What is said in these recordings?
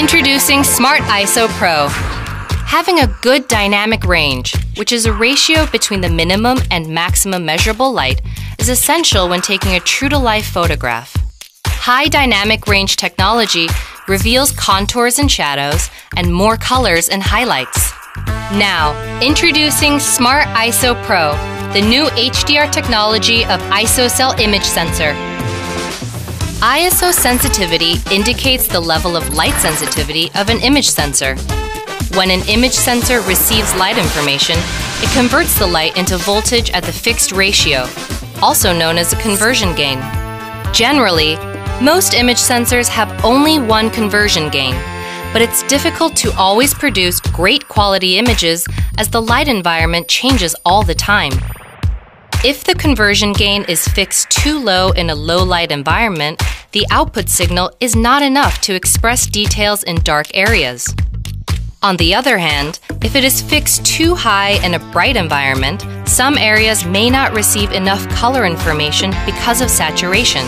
Introducing Smart ISO Pro. Having a good dynamic range, which is a ratio between the minimum and maximum measurable light, is essential when taking a true-to-life photograph. High dynamic range technology reveals contours and shadows and more colors and highlights. Now, introducing Smart ISO Pro, the new HDR technology of ISOCELL image sensor. ISO sensitivity indicates the level of light sensitivity of an image sensor. When an image sensor receives light information, it converts the light into voltage at the fixed ratio, also known as a conversion gain. Generally, most image sensors have only one conversion gain, but it's difficult to always produce great quality images as the light environment changes all the time. If the conversion gain is fixed too low in a low light environment, the output signal is not enough to express details in dark areas. On the other hand, if it is fixed too high in a bright environment, some areas may not receive enough color information because of saturation.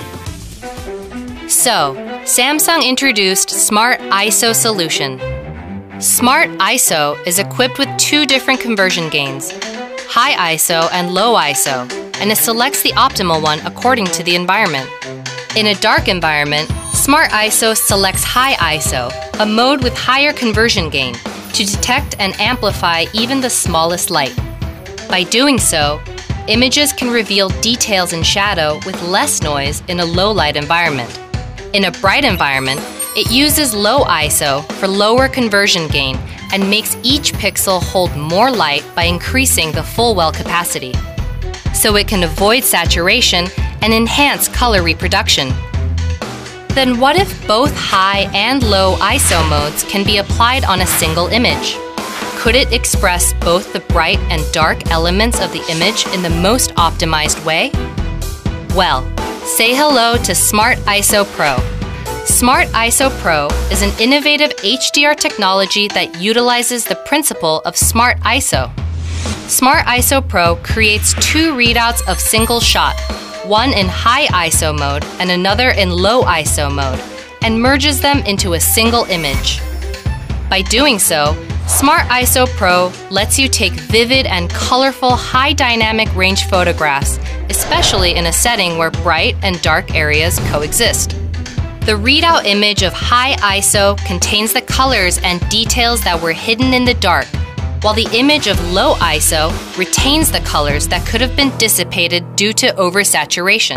So, Samsung introduced Smart ISO solution. Smart ISO is equipped with two different conversion gains, high ISO and low ISO, and it selects the optimal one according to the environment. In a dark environment, Smart ISO selects high ISO, a mode with higher conversion gain, to detect and amplify even the smallest light. By doing so, images can reveal details in shadow with less noise in a low light environment. In a bright environment, it uses low ISO for lower conversion gain and makes each pixel hold more light by increasing the full well capacity. So it can avoid saturation and enhance color reproduction. Then what if both high and low ISO modes can be applied on a single image? Could it express both the bright and dark elements of the image in the most optimized way? Well, say hello to Smart ISO Pro. Smart ISO Pro is an innovative HDR technology that utilizes the principle of Smart ISO. Smart ISO Pro creates two readouts of single shot, one in high ISO mode and another in low ISO mode, and merges them into a single image. By doing so, Smart ISO Pro lets you take vivid and colorful high dynamic range photographs, especially in a setting where bright and dark areas coexist. The readout image of high ISO contains the colors and details that were hidden in the dark, while the image of low ISO retains the colors that could have been dissipated due to oversaturation.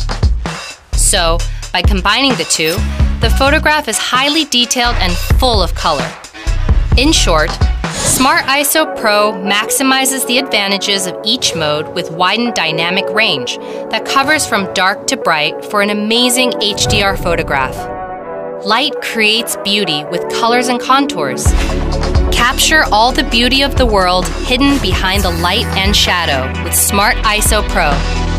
So, by combining the two, the photograph is highly detailed and full of color. In short, Smart ISO Pro maximizes the advantages of each mode with widened dynamic range that covers from dark to bright for an amazing HDR photograph. Light creates beauty with colors and contours. Capture all the beauty of the world hidden behind the light and shadow with Smart ISO Pro.